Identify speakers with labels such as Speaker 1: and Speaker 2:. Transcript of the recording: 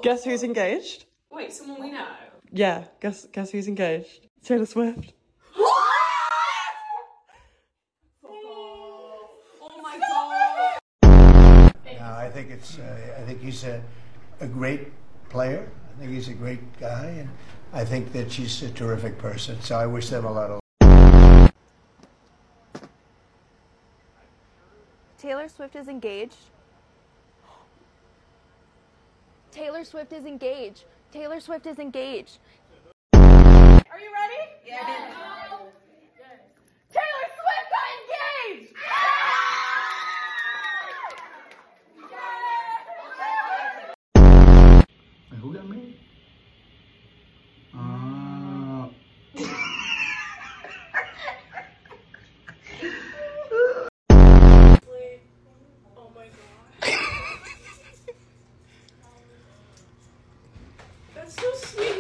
Speaker 1: Guess who's engaged?
Speaker 2: Wait, someone we know?
Speaker 1: Yeah, guess who's engaged? Taylor Swift.
Speaker 2: Oh my god!
Speaker 3: No, I think he's a great player. I think he's a great guy, and I think that she's a terrific person. So I wish them a lot of luck.
Speaker 4: Taylor Swift is engaged. Taylor Swift is engaged. Taylor Swift is engaged.
Speaker 5: Are you ready? Yeah. Taylor Swift got engaged!
Speaker 3: Who got married?
Speaker 2: Oh my god. That's so sweet.